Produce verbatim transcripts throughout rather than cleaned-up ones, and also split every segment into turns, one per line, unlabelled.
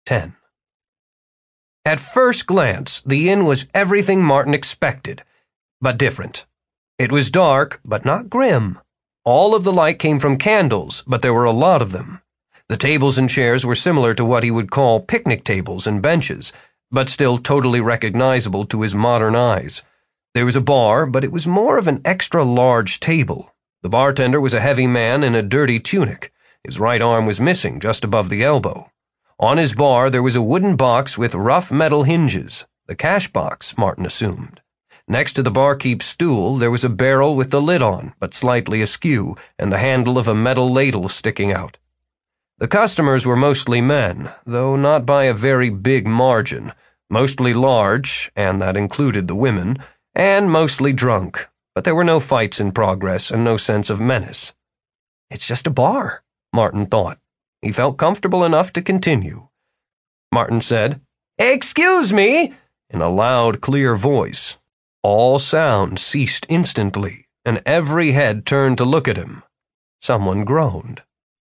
ten. At first glance, the inn was everything Martin expected, but different. It was dark, but not grim. All of the light came from candles, but there were a lot of them. The tables and chairs were similar to what he would call picnic tables and benches, but still totally recognizable to his modern eyes. There was a bar, but it was more of an extra-large table. The bartender was a heavy man in a dirty tunic. His right arm was missing just above the elbow. On his bar there was a wooden box with rough metal hinges, the cash box, Martin assumed. Next to the barkeep's stool there was a barrel with the lid on, but slightly askew, and the handle of a metal ladle sticking out. The customers were mostly men, though not by a very big margin, mostly large, and that included the women, and mostly drunk, but there were no fights in progress and no sense of menace. It's just a bar, Martin thought. He felt comfortable enough to continue. Martin said, "Excuse me," in a loud, clear voice. All sound ceased instantly, and every head turned to look at him. Someone groaned.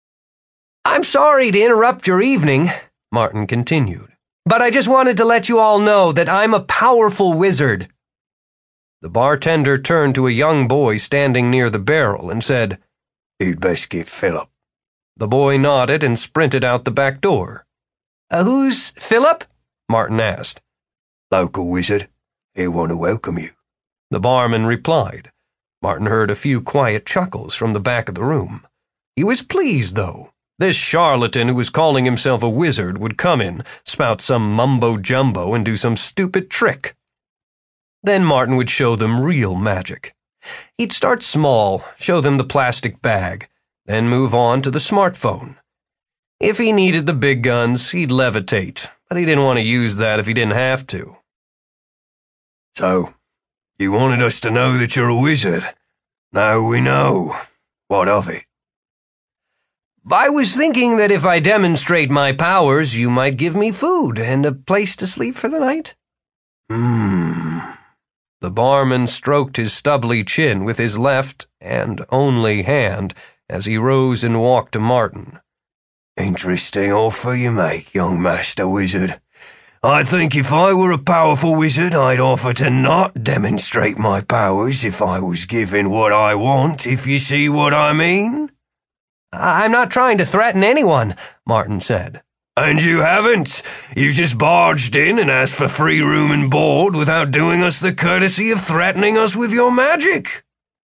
"I'm sorry to interrupt your evening," Martin continued, "but I just wanted to let you all know that I'm a powerful wizard." The bartender turned to a young boy standing near the barrel and said, "You'd best get Philip." The boy nodded and sprinted out the back door. Uh, who's Philip? Martin asked. "Local wizard. He'll want to welcome you," the barman replied. Martin heard a few quiet chuckles from the back of the room. He was pleased, though. This charlatan who was calling himself a wizard would come in, spout some mumbo-jumbo, and do some stupid trick. Then Martin would show them real magic. He'd start small, show them the plastic bag, then move on to the smartphone. If he needed the big guns, he'd levitate, but he didn't want to use that if he didn't have to. "So, you wanted us to know that you're a wizard. Now we know. What of it?" "I was thinking that if I demonstrate my powers, you might give me food and a place to sleep for the night." Hmm. The barman stroked his stubbly chin with his left and only hand as he rose and walked to Martin. "Interesting offer you make, young master wizard. I think if I were a powerful wizard, I'd offer to not demonstrate my powers if I was given what I want, if you see what I mean." "I'm not trying to threaten anyone," Martin said. "And you haven't. You just barged in and asked for free room and board without doing us the courtesy of threatening us with your magic."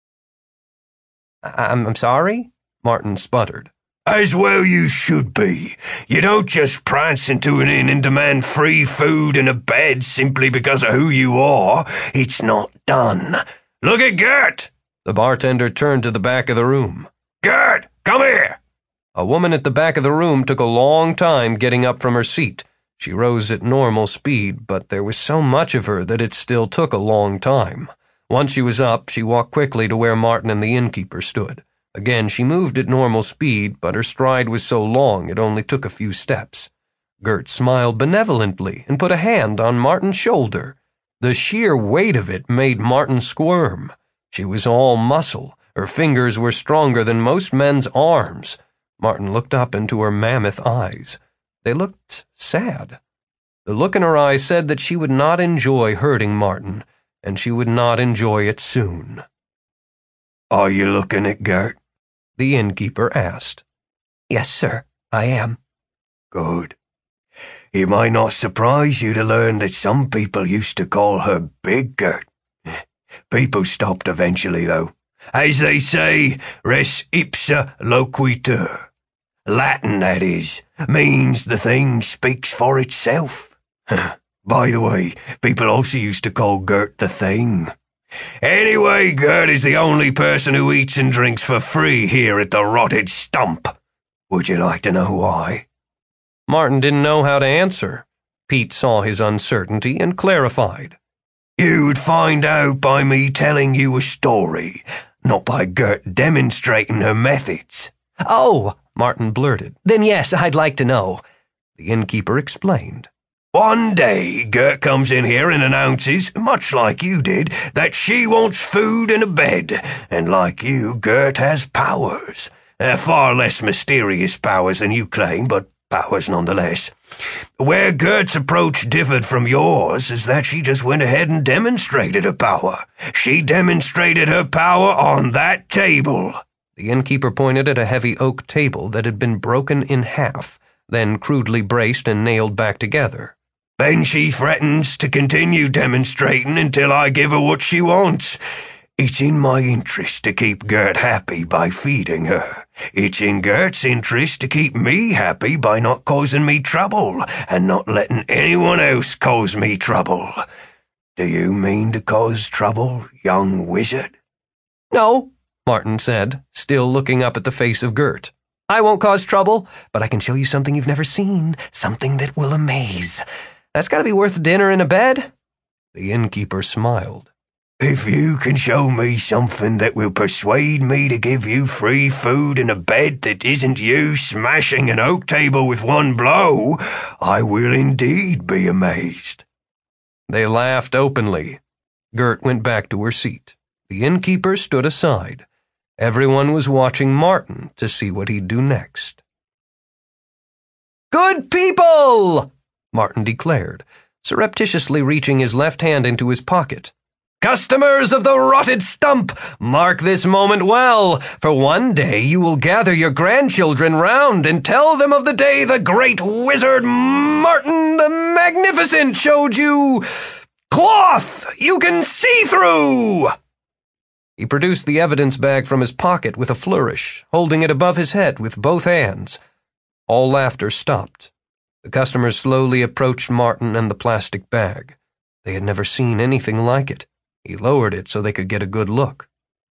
I'm, I'm sorry?" Martin sputtered. "As well you should be. You don't just prance into an inn and demand free food and a bed simply because of who you are. It's not done. Look at Gert!" The bartender turned to the back of the room. "Gert, come here!" A woman at the back of the room took a long time getting up from her seat. She rose at normal speed, but there was so much of her that it still took a long time. Once she was up, she walked quickly to where Martin and the innkeeper stood. Again, she moved at normal speed, but her stride was so long it only took a few steps. Gert smiled benevolently and put a hand on Martin's shoulder. The sheer weight of it made Martin squirm. She was all muscle. Her fingers were stronger than most men's arms. Martin looked up into her mammoth eyes. They looked sad. The look in her eyes said that she would not enjoy hurting Martin, and she would not enjoy it soon. "Are you looking at Gert?" the innkeeper asked. "Yes, sir, I am." "Good. It might not surprise you to learn that some people used to call her Big Gert. People stopped eventually, though. As they say, res ipsa loquitur. Latin, that is, means the thing speaks for itself. By the way, people also used to call Gert the Thing. Anyway, Gert is the only person who eats and drinks for free here at the Rotted Stump. Would you like to know why?" Martin didn't know how to answer. Pete saw his uncertainty and clarified. "You'd find out by me telling you a story, not by Gert demonstrating her methods." "Oh," Martin blurted. "Then yes, I'd like to know." The innkeeper explained. "One day, Gert comes in here and announces, much like you did, that she wants food and a bed, and like you, Gert has powers. Uh, far less mysterious powers than you claim, but
powers nonetheless. Where Gert's approach differed from yours is that she just went ahead and demonstrated her power. She demonstrated her power on that table."
The innkeeper pointed at a heavy oak table that had been broken in half, then crudely braced and nailed back together.
"Then she threatens to continue demonstrating until I give her what she wants. It's in my interest to keep Gert happy by feeding her. It's in Gert's interest to keep me happy by not causing me trouble and not letting anyone else cause me trouble. Do you mean to cause trouble, young wizard?"
"No," Martin said, still looking up at the face of Gert. "I won't cause trouble, but I can show you something you've never seen, something that will amaze. That's got to be worth dinner and a bed." The innkeeper smiled.
"If you can show me something that will persuade me to give you free food and a bed that isn't you smashing an oak table with one blow, I will indeed be amazed."
They laughed openly. Gert went back to her seat. The innkeeper stood aside. Everyone was watching Martin to see what he'd do next. "Good people!" Martin declared, surreptitiously reaching his left hand into his pocket. "Customers of the Rotted Stump, mark this moment well, for one day you will gather your grandchildren round and tell them of the day the great wizard Martin the Magnificent showed you cloth you can see through." He produced the evidence bag from his pocket with a flourish, holding it above his head with both hands. All laughter stopped. The customers slowly approached Martin and the plastic bag. They had never seen anything like it. He lowered it so they could get a good look.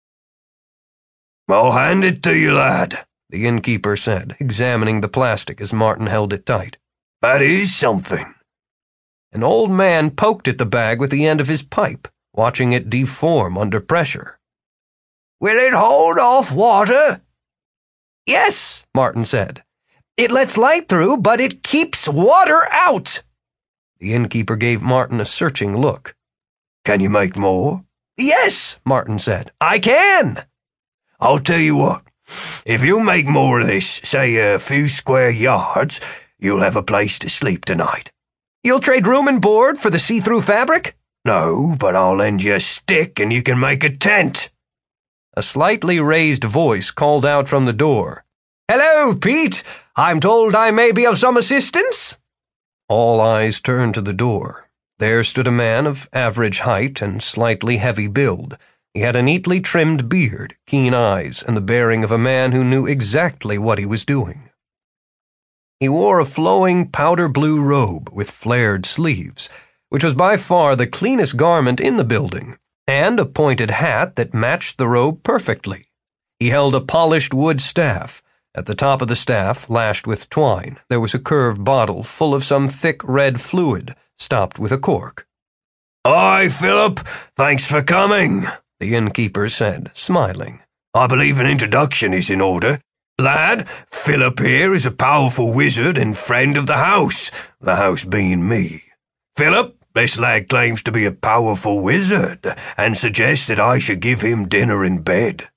"I'll hand it to you, lad,"
the innkeeper said, examining the plastic as Martin held it tight.
"That is something."
An old man poked at the bag with the end of his pipe, watching it deform under pressure.
"Will it hold off water?"
"Yes," Martin said. "It lets light through, but it keeps water out." The innkeeper gave Martin a searching look.
"Can you make more?"
"Yes," Martin said. "I can."
"I'll tell you what. If you make more of this, say a few square yards, you'll have a place to sleep tonight."
"You'll trade room and board for the see-through fabric?"
"No, but I'll lend you a stick and you can make a tent."
A slightly raised voice called out from the door. "Hello, Pete. I'm told I may be of some assistance." All eyes turned to the door. There stood a man of average height and slightly heavy build. He had a neatly trimmed beard, keen eyes, and the bearing of a man who knew exactly what he was doing. He wore a flowing powder blue robe with flared sleeves, which was by far the cleanest garment in the building, and a pointed hat that matched the robe perfectly. He held a polished wood staff. At the top of the staff, lashed with twine, there was a curved bottle full of some thick red fluid, stopped with a cork.
"Hi, Philip. Thanks for coming,"
the innkeeper said, smiling.
"I believe an introduction is in order. Lad, Philip here is a powerful wizard and friend of the house, the house being me. Philip, this lad claims to be a powerful wizard and suggests that I should give him dinner and bed."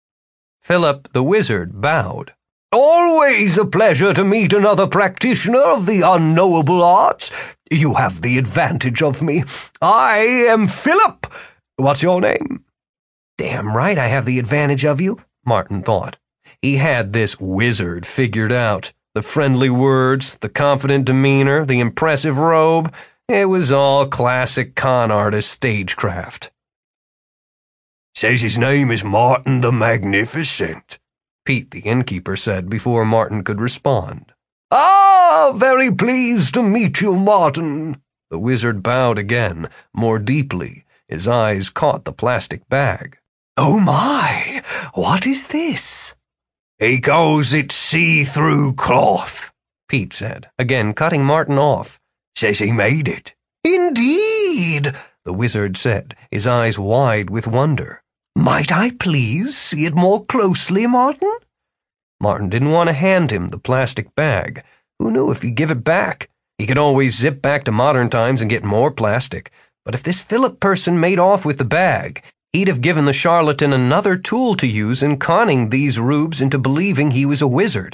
Philip the wizard bowed. "Always a pleasure to meet another practitioner of the unknowable arts. You have the advantage of me. I am Philip. What's your name?" "Damn right I have the advantage of you," Martin thought. He had this wizard figured out. The friendly words, the confident demeanor, the impressive robe. It was all classic con artist stagecraft.
"Says his name is Martin the Magnificent,"
Pete the innkeeper said before Martin could respond. "Ah, very pleased to meet you, Martin." The wizard bowed again, more deeply. His eyes caught the plastic bag. "Oh my, what is this?"
"He calls it see-through cloth,"
Pete said, again cutting Martin off.
"Says he made it."
"Indeed," the wizard said, his eyes wide with wonder. "Might I please see it more closely, Martin?" Martin didn't want to hand him the plastic bag. Who knew if he'd give it back? He could always zip back to modern times and get more plastic. But if this Philip person made off with the bag, he'd have given the charlatan another tool to use in conning these rubes into believing he was a wizard.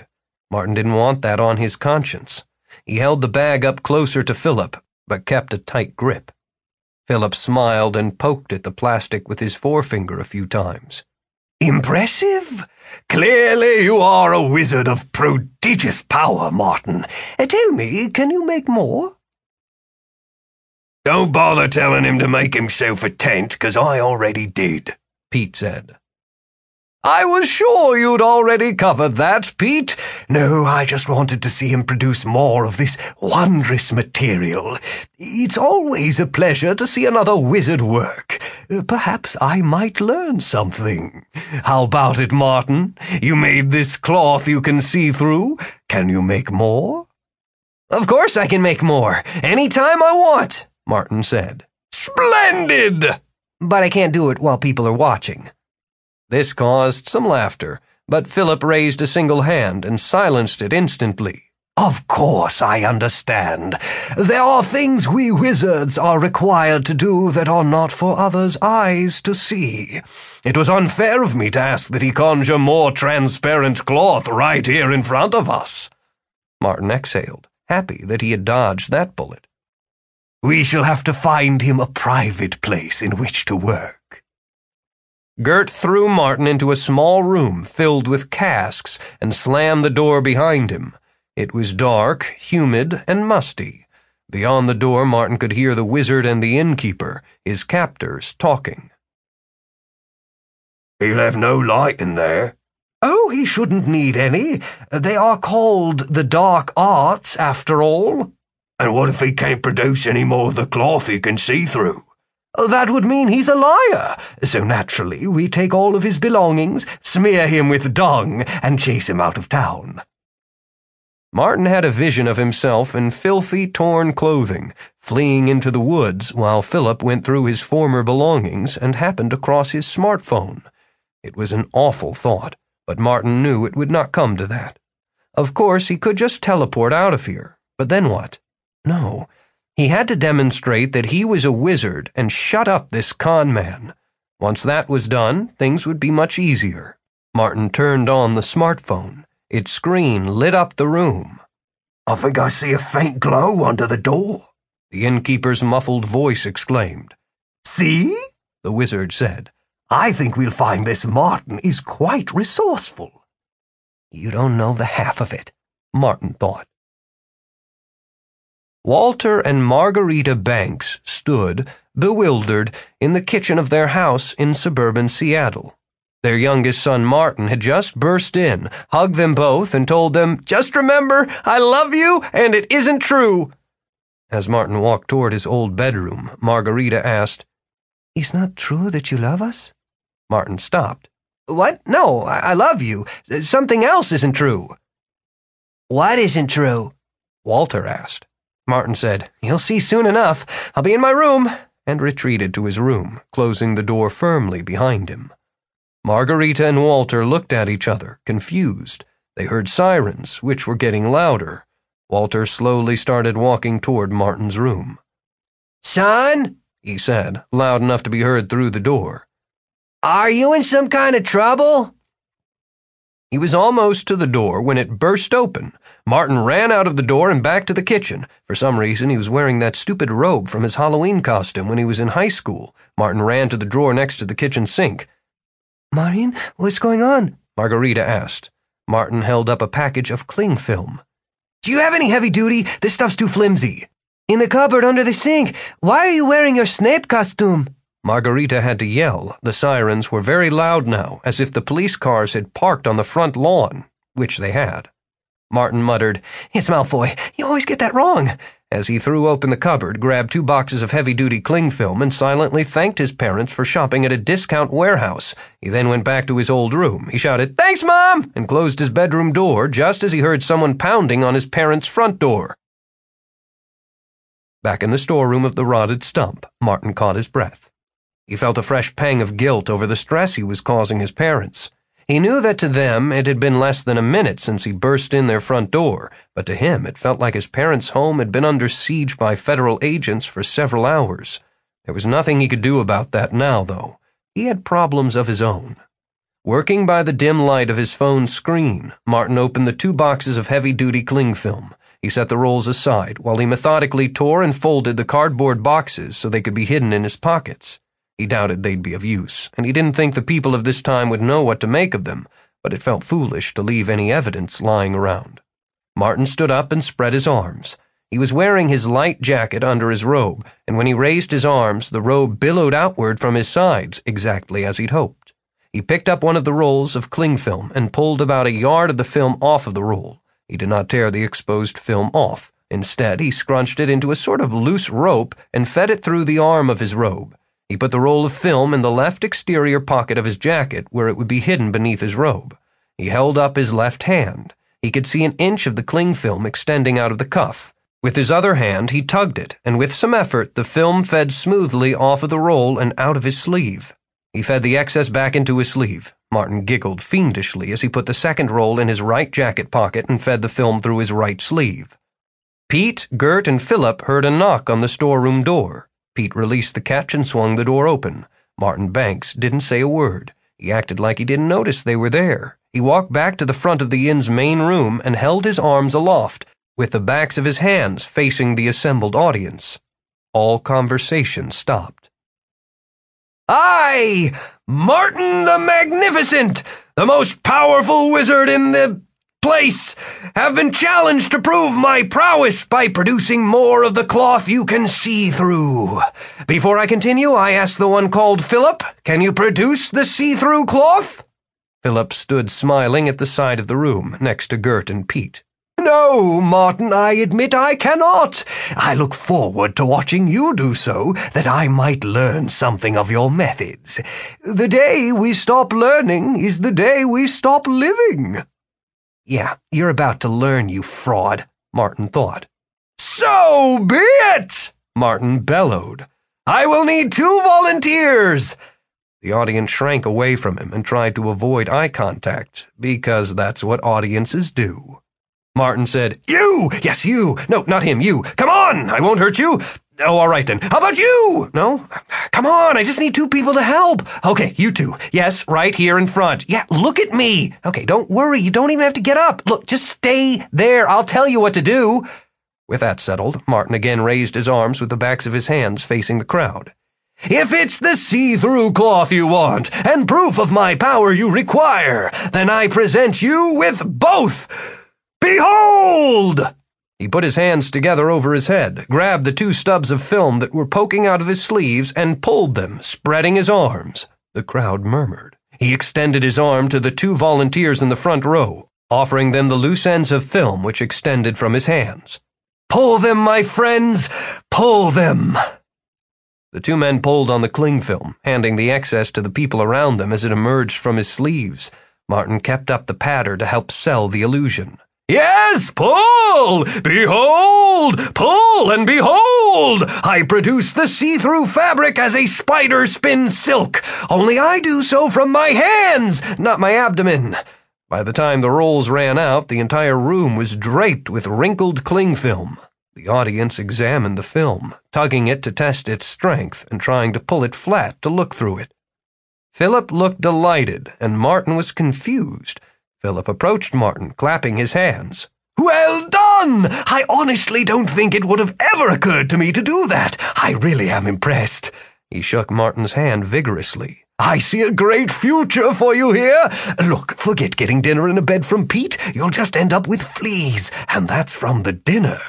Martin didn't want that on his conscience. He held the bag up closer to Philip, but kept a tight grip. Philip smiled and poked at the plastic with his forefinger a few times.
Impressive. Clearly you are a wizard of prodigious power, Martin. Uh, tell me, can you make more? Don't bother telling him to make himself a tent, 'cause I already did, Pete said. I was sure you'd already covered that, Pete. No, I just wanted to see him produce more of this wondrous material. It's always a pleasure to see another wizard work. Perhaps I might learn something. How about it, Martin? You made this cloth you can see through. Can you make more?
Of course I can make more. Any time I want, Martin said.
Splendid!
But I can't do it while people are watching. This caused some laughter, but Philip raised a single hand and silenced it instantly.
Of course I understand. There are things we wizards are required to do that are not for others' eyes to see. It was unfair of me to ask that he conjure more transparent cloth right here in front of us.
Martin exhaled, happy that he had dodged that bullet.
We shall have to find him a private place in which to work.
Gert threw Martin into a small room filled with casks and slammed the door behind him. It was dark, humid, and musty. Beyond the door, Martin could hear the wizard and the innkeeper, his captors, talking.
He'll have no light in there. Oh, he shouldn't need any. They are called the dark arts, after all. And what if he can't produce any more of the cloth he can see through? That would mean he's a liar. So naturally, we take all of his belongings, smear him with dung, and chase him out of town.
Martin had a vision of himself in filthy, torn clothing, fleeing into the woods while Philip went through his former belongings and happened across his smartphone. It was an awful thought, but Martin knew it would not come to that. Of course, he could just teleport out of here, but then what? No. He had to demonstrate that he was a wizard and shut up this con man. Once that was done, things would be much easier. Martin turned on the smartphone. Its screen lit up the room.
I think I see a faint glow under the door,
the innkeeper's muffled voice exclaimed.
See?
The wizard said.
I think we'll find this Martin is quite resourceful.
You don't know the half of it, Martin thought. Walter and Margarita Banks stood, bewildered, in the kitchen of their house in suburban Seattle. Their youngest son Martin had just burst in, hugged them both, and told them, "Just remember, I love you, and it isn't true." As Martin walked toward his old bedroom, Margarita asked, "It's not true that you love us?" Martin stopped. "What? No, I, I love you. Something else isn't true." "What isn't true?" Walter asked. Martin said, "You'll see soon enough. I'll be in my room," and retreated to his room, closing the door firmly behind him. Margarita and Walter looked at each other, confused. They heard sirens, which were getting louder. Walter slowly started walking toward Martin's room. "Son," he said, loud enough to be heard through the door. "Are you in some kind of trouble?" He was almost to the door when it burst open. Martin ran out of the door and back to the kitchen. For some reason, he was wearing that stupid robe from his Halloween costume when he was in high school. Martin ran to the drawer next to the kitchen sink. "Martin, what's going on?" Margarita asked. Martin held up a package of cling film. "Do you have any heavy duty? This stuff's too flimsy." "In the cupboard under the sink. Why are you wearing your Snape costume?" Margarita had to yell. The sirens were very loud now, as if the police cars had parked on the front lawn, which they had. Martin muttered, "It's Malfoy. You always get that wrong," as he threw open the cupboard, grabbed two boxes of heavy-duty cling film, and silently thanked his parents for shopping at a discount warehouse. He then went back to his old room. He shouted, "Thanks, Mom!" and closed his bedroom door just as he heard someone pounding on his parents' front door. Back in the storeroom of the Rotted Stump, Martin caught his breath. He felt a fresh pang of guilt over the stress he was causing his parents. He knew that to them it had been less than a minute since he burst in their front door, but to him it felt like his parents' home had been under siege by federal agents for several hours. There was nothing he could do about that now, though. He had problems of his own. Working by the dim light of his phone's screen, Martin opened the two boxes of heavy-duty cling film. He set the rolls aside while he methodically tore and folded the cardboard boxes so they could be hidden in his pockets. He doubted they'd be of use, and he didn't think the people of this time would know what to make of them, but it felt foolish to leave any evidence lying around. Martin stood up and spread his arms. He was wearing his light jacket under his robe, and when he raised his arms, the robe billowed outward from his sides, exactly as he'd hoped. He picked up one of the rolls of cling film and pulled about a yard of the film off of the roll. He did not tear the exposed film off. Instead, he scrunched it into a sort of loose rope and fed it through the arm of his robe. He put the roll of film in the left exterior pocket of his jacket where it would be hidden beneath his robe. He held up his left hand. He could see an inch of the cling film extending out of the cuff. With his other hand, he tugged it, and with some effort, the film fed smoothly off of the roll and out of his sleeve. He fed the excess back into his sleeve. Martin giggled fiendishly as he put the second roll in his right jacket pocket and fed the film through his right sleeve. Pete, Gert, and Philip heard a knock on the storeroom door. Pete released the catch and swung the door open. Martin Banks didn't say a word. He acted like he didn't notice they were there. He walked back to the front of the inn's main room and held his arms aloft, with the backs of his hands facing the assembled audience. All conversation stopped. I, Martin the Magnificent, the most powerful wizard in the place, have been challenged to prove my prowess by producing more of the cloth you can see through. Before I continue, I ask the one called Philip, can you produce the see-through cloth? Philip stood smiling at the side of the room, next to Gert and Pete. No, Martin, I admit I cannot. I look forward to watching you do so, that I might learn something of your methods. The day we stop learning is the day we stop living. Yeah, you're about to learn, you fraud, Martin thought. So be it, Martin bellowed. I will need two volunteers. The audience shrank away from him and tried to avoid eye contact, because that's what audiences do. Martin said, You! Yes, you! No, not him, you! Come on! I won't hurt you! Oh, all right then. How about you? No? Come on, I just need two people to help. Okay, you two. Yes, right here in front. Yeah, look at me. Okay, don't worry, you don't even have to get up. Look, just stay there. I'll tell you what to do. With that settled, Martin again raised his arms with the backs of his hands facing the crowd. If it's the see-through cloth you want, and proof of my power you require, then I present you with both. Behold! He put his hands together over his head, grabbed the two stubs of film that were poking out of his sleeves, and pulled them, spreading his arms. The crowd murmured. He extended his arm to the two volunteers in the front row, offering them the loose ends of film which extended from his hands. Pull them, my friends! Pull them! The two men pulled on the cling film, handing the excess to the people around them as it emerged from his sleeves. Martin kept up the patter to help sell the illusion. Yes, pull! Behold! Pull and behold! I produce the see-through fabric as a spider spins silk, only I do so from my hands, not my abdomen. By the time the rolls ran out, the entire room was draped with wrinkled cling film. The audience examined the film, tugging it to test its strength and trying to pull it flat to look through it. Philip looked delighted, and Martin was confused. Philip approached Martin, clapping his hands. Well done! I honestly don't think it would have ever occurred to me to do that. I really am impressed. He shook Martin's hand vigorously. I see a great future for you here. Look, forget getting dinner and a bed from Pete. You'll just end up with fleas, and that's from the dinner.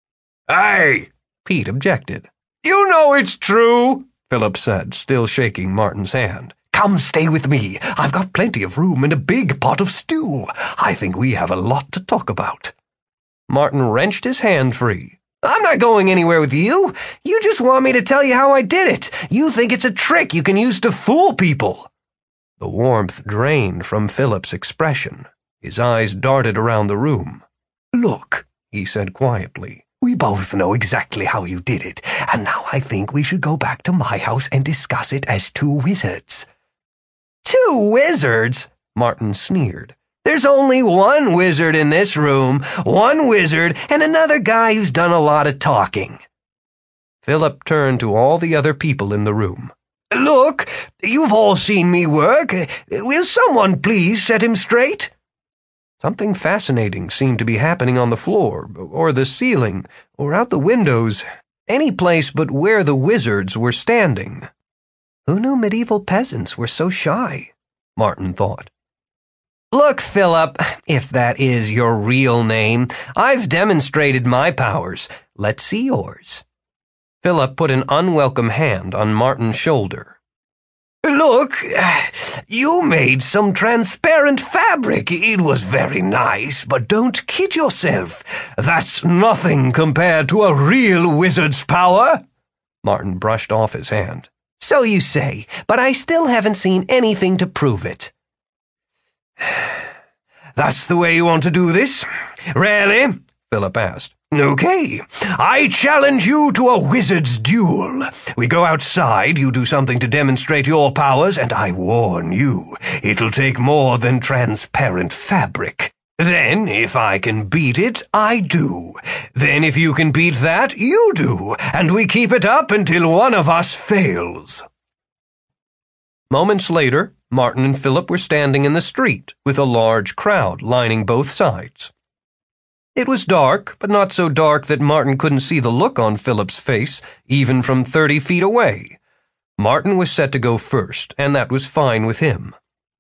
Hey! Pete objected. You know it's true, Philip said, still shaking Martin's hand. Come stay with me. I've got plenty of room and a big pot of stew. I think we have a lot to talk about. Martin wrenched his hand free. I'm not going anywhere with you. You just want me to tell you how I did it. You think it's a trick you can use to fool people. The warmth drained from Philip's expression. His eyes darted around the room. Look, he said quietly. We both know exactly how you did it, and now I think we should go back to my house and discuss it as two wizards. Two wizards? Martin sneered. There's only one wizard in this room, one wizard and another guy who's done a lot of talking. Philip turned to all the other people in the room.
Look, you've all seen me work. Will someone please set him straight?
Something fascinating seemed to be happening on the floor, or the ceiling, or out the windows, any place but where the wizards were standing. Who knew medieval peasants were so shy? Martin thought. Look, Philip, if that is your real name, I've demonstrated my powers. Let's see yours. Philip put an unwelcome hand on Martin's shoulder.
Look, you made some transparent fabric. It was very nice, but don't kid yourself. That's nothing compared to a real wizard's power.
Martin brushed off his hand.
So you say, but I still haven't seen anything to prove it. That's the way you want to do this? Really? Philip asked. Okay, I challenge you to a wizard's duel. We go outside, you do something to demonstrate your powers, and I warn you, it'll take more than transparent fabric. Then, if I can beat it, I do. Then if you can beat that, you do, and we keep it up until one of us fails.
Moments later, Martin and Philip were standing in the street, with a large crowd lining both sides. It was dark, but not so dark that Martin couldn't see the look on Philip's face, even from thirty feet away. Martin was set to go first, and that was fine with him.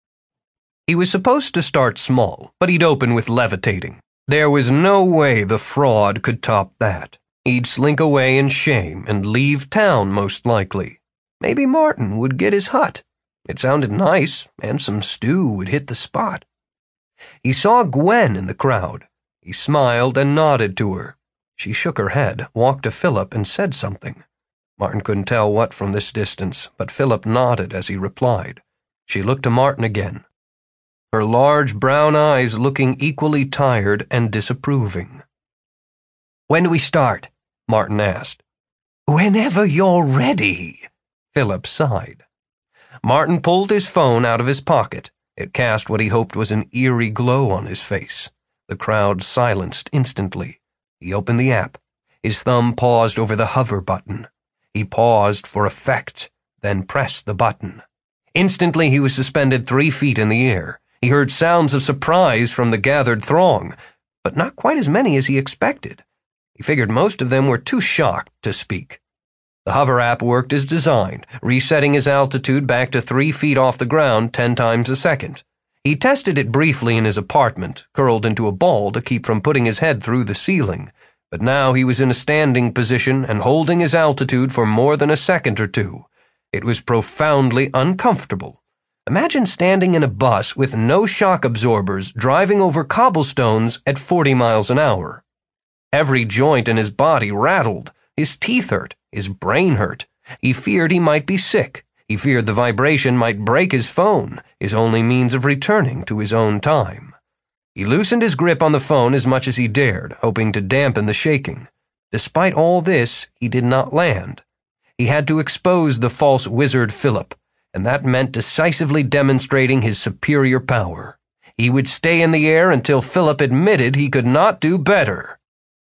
He was supposed to start small, but he'd open with levitating. There was no way the fraud could top that. He'd slink away in shame and leave town, most likely. Maybe Martin would get his hut. It sounded nice, and some stew would hit the spot. He saw Gwen in the crowd. He smiled and nodded to her. She shook her head, walked to Philip, and said something. Martin couldn't tell what from this distance, but Philip nodded as he replied. She looked to Martin again, her large brown eyes looking equally tired and disapproving. "When do we start?" Martin asked.
"Whenever you're ready,"
Philip sighed. Martin pulled his phone out of his pocket. It cast what he hoped was an eerie glow on his face. The crowd silenced instantly. He opened the app. His thumb paused over the hover button. He paused for effect, then pressed the button. Instantly he was suspended three feet in the air. He heard sounds of surprise from the gathered throng, but not quite as many as he expected. He figured most of them were too shocked to speak. The hover app worked as designed, resetting his altitude back to three feet off the ground ten times a second. He tested it briefly in his apartment, curled into a ball to keep from putting his head through the ceiling, but now he was in a standing position and holding his altitude for more than a second or two. It was profoundly uncomfortable. Imagine standing in a bus with no shock absorbers driving over cobblestones at forty miles an hour. Every joint in his body rattled. His teeth hurt. His brain hurt. He feared he might be sick. He feared the vibration might break his phone, his only means of returning to his own time. He loosened his grip on the phone as much as he dared, hoping to dampen the shaking. Despite all this, he did not land. He had to expose the false wizard Philip, and that meant decisively demonstrating his superior power. He would stay in the air until Philip admitted he could not do better.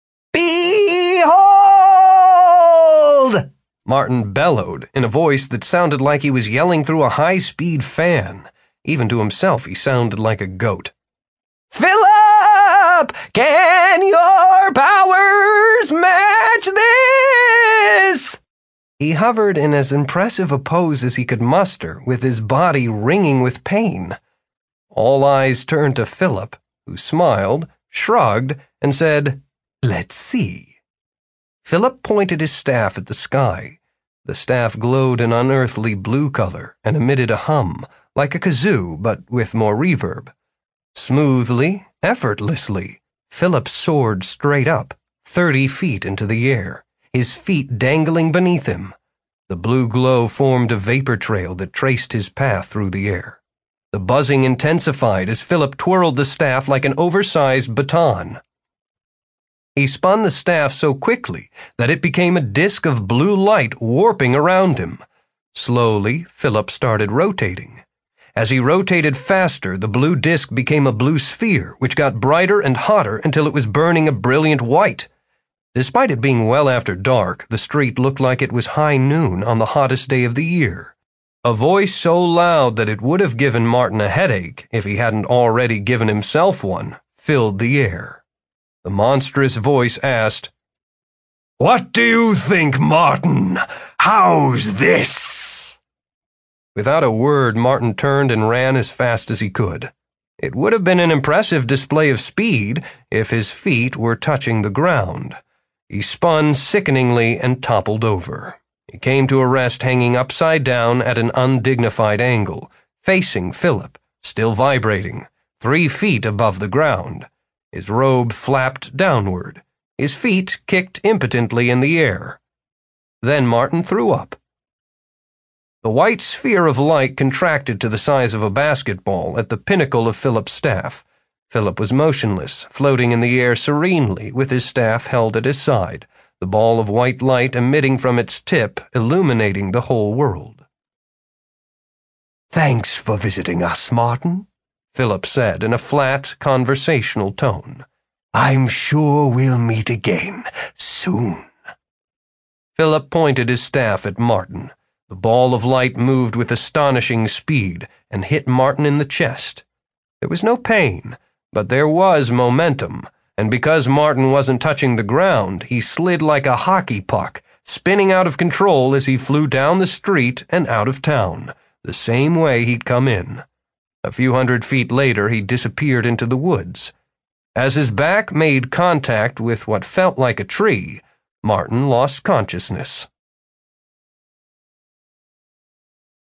"Behold!" Martin bellowed in a voice that sounded like he was yelling through a high-speed fan. Even to himself, he sounded like a goat. "Philip! Can your powers match this?" He hovered in as impressive a pose as he could muster, with his body ringing with pain. All eyes turned to Philip, who smiled, shrugged, and said, "Let's see." Philip pointed his staff at the sky. The staff glowed an unearthly blue color and emitted a hum, like a kazoo, but with more reverb. Smoothly, effortlessly, Philip soared straight up, thirty feet into the air, his feet dangling beneath him. The blue glow formed a vapor trail that traced his path through the air. The buzzing intensified as Philip twirled the staff like an oversized baton. He spun the staff so quickly that it became a disk of blue light warping around him. Slowly, Philip started rotating. As he rotated faster, the blue disk became a blue sphere, which got brighter and hotter until it was burning a brilliant white. Despite it being well after dark, the street looked like it was high noon on the hottest day of the year. A voice so loud that it would have given Martin a headache if he hadn't already given himself one filled the air. The monstrous voice asked,
"What do you think, Martin? How's this?"
Without a word, Martin turned and ran as fast as he could. It would have been an impressive display of speed if his feet were touching the ground. He spun sickeningly and toppled over. He came to a rest hanging upside down at an undignified angle, facing Philip, still vibrating, three feet above the ground. His robe flapped downward. His feet kicked impotently in the air. Then Martin threw up. The white sphere of light contracted to the size of a basketball at the pinnacle of Philip's staff. Philip was motionless, floating in the air serenely with his staff held at his side, the ball of white light emitting from its tip, illuminating the whole world.
"Thanks for visiting us, Martin,"
Philip said in a flat, conversational tone.
"I'm sure we'll meet again soon."
Philip pointed his staff at Martin. The ball of light moved with astonishing speed and hit Martin in the chest. There was no pain, but there was momentum, and because Martin wasn't touching the ground, he slid like a hockey puck, spinning out of control as he flew down the street and out of town, the same way he'd come in. A few hundred feet later, he disappeared into the woods. As his back made contact with what felt like a tree, Martin lost consciousness.